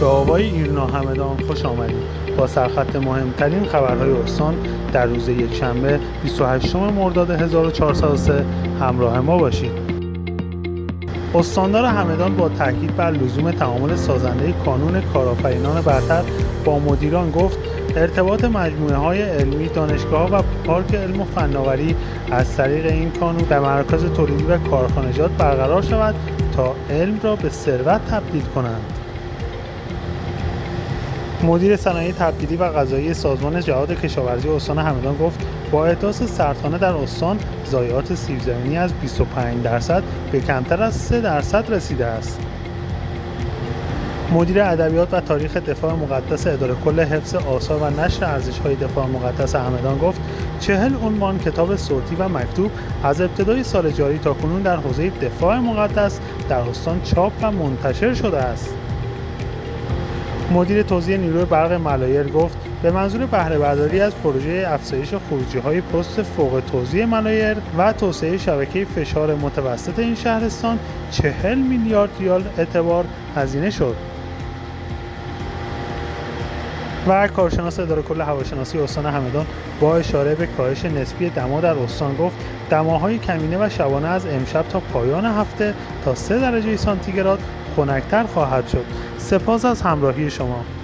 به آوای ایرنا همدان خوش آمدید. با سرخط مهمترین خبرهای استان در روز یکشنبه 28 مرداد 1403 همراه ما باشید. استاندار همدان با تاکید بر لزوم تعامل سازنده کانون کارآفرینان برتر با مدیران گفت ارتباط مجموعه‌های علمی، دانشگاه‌ها و پارک علم و فناوری از طریق این کانون در مرکز تولیدی و کارخانجات برقرار شود تا علم را به ثروت تبدیل کنند. مدیر صنایع تبدیلی و غذایی سازمان جهاد کشاورزی استان همدان گفت با احداث سرطانه در استان ضایعات سیب‌زمینی از 25% به کمتر از 3% رسیده است. مدیر ادبیات و تاریخ دفاع مقدس اداره کل حفظ آثار و نشر ارزش‌های دفاع مقدس همدان گفت 40 عنوان کتاب صوتی و مکتوب از ابتدای سال جاری تا کنون در حوزه دفاع مقدس در استان چاپ و منتشر شده است. مدیر توزیع نیروی برق ملایر گفت به منظور بهره برداری از پروژه افزایش خروجی‌های پست فوق توزیع ملایر و توسعه شبکه فشار متوسط این شهرستان 40 میلیارد ریال اعتبار هزینه شد. و کارشناس اداره کل هواشناسی استان همدان با اشاره به کاهش نسبی دما در استان گفت دماهای کمینه و شبانه از امشب تا پایان هفته تا 3 درجه سانتیگراد خنک‌تر خواهد شد. سپاس از همراهی شما.